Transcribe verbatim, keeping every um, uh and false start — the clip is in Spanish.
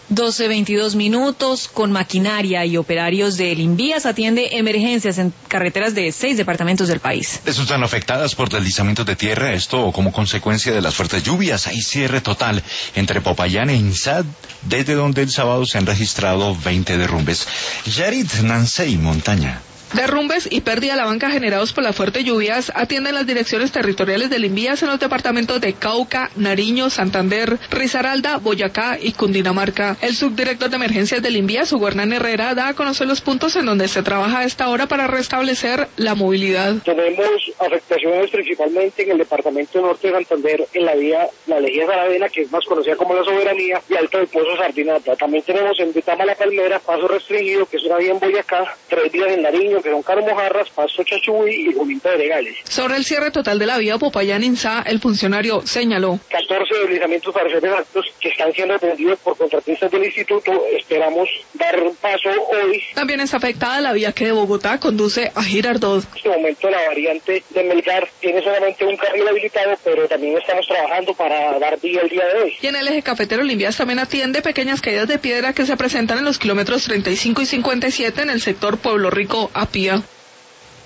doce veintidós minutos, con maquinaria y operarios del Invías atiende emergencias en carreteras de seis departamentos del país. Resultan afectadas por deslizamientos de tierra, esto como consecuencia de las fuertes lluvias. Hay cierre total entre Popayán e Inzad, desde donde el sábado se han registrado veinte derrumbes. Yarit Nansei Montaña. Derrumbes y pérdida de la banca generados por las fuertes lluvias atienden las direcciones territoriales del Invías en los departamentos de Cauca, Nariño, Santander, Risaralda, Boyacá y Cundinamarca. El subdirector de emergencias del Invías, Hugo Hernán Herrera, da a conocer los puntos en donde se trabaja a esta hora para restablecer la movilidad. Tenemos afectaciones principalmente en el departamento norte de Santander, en la vía La Lejía Saravena, que es más conocida como La Soberanía, y Alto del Pozo Sardinata. También tenemos en Vitama La Palmera, paso restringido, que es una vía en Boyacá, tres vías en Nariño, que son Caro Mojarras, Pasto Chachuy y Junín Pedregales. Sobre el cierre total de la vía Popayán-Inzá, el funcionario señaló: catorce deslizamientos para ser exactos que están siendo atendidos por contratistas del instituto. Esperamos dar un paso hoy. También está afectada la vía que de Bogotá conduce a Girardot. En este momento la variante de Melgar tiene solamente un carril habilitado, pero también estamos trabajando para dar vía el día de hoy. Y en el eje cafetero, el Invías también atiende pequeñas caídas de piedra que se presentan en los kilómetros treinta y cinco y cincuenta y siete en el sector Pueblo Rico a Pía.